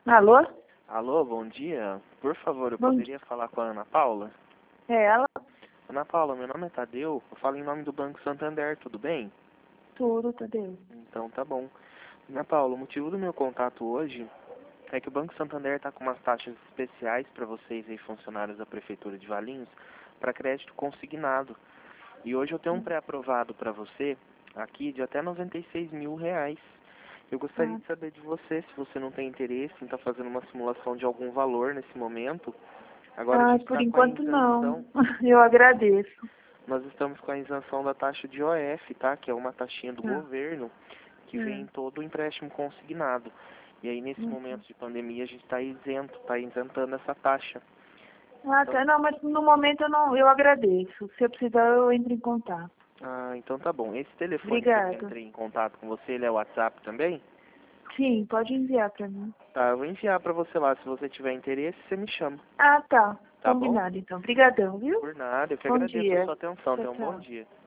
Alô? Alô, bom dia. Por favor, eu Bom poderia falar com a Ana Paula? É ela? Ana Paula, meu nome é Tadeu, eu falo em nome do Banco Santander, tudo bem? Tudo, Tadeu. Então tá bom. Ana Paula, o motivo do meu contato hoje é que o Banco Santander está com umas taxas especiais para vocês aí, funcionários da Prefeitura de Valinhos, para crédito consignado. E hoje eu tenho um pré-aprovado para você, aqui, de até R$ 96.000. Eu gostaria Ah, de saber de você, se você não tem interesse em estar fazendo uma simulação de algum valor nesse momento. Agora a gente por está com a enquanto isenção, não. Eu agradeço. nós estamos com a isenção da taxa de OF, tá? Que é uma taxinha do Ah, governo que vem em hum, todo o empréstimo consignado. E aí nesse hum. momento de pandemia a gente está isentando essa taxa. Então, Tá. Não, mas no momento eu agradeço. Se eu precisar, eu entro em contato. então tá bom. Esse telefone que eu Obrigada. entrei em contato com você, ele é o WhatsApp também? Sim, pode enviar pra mim. Tá, eu vou enviar para você lá. Se você tiver interesse, você me chama. Tá. Tá bom? Combinado, então. Obrigadão, viu? Por nada, eu que Bom agradeço a dia. sua atenção. Tchau, Tenha um bom tchau. dia.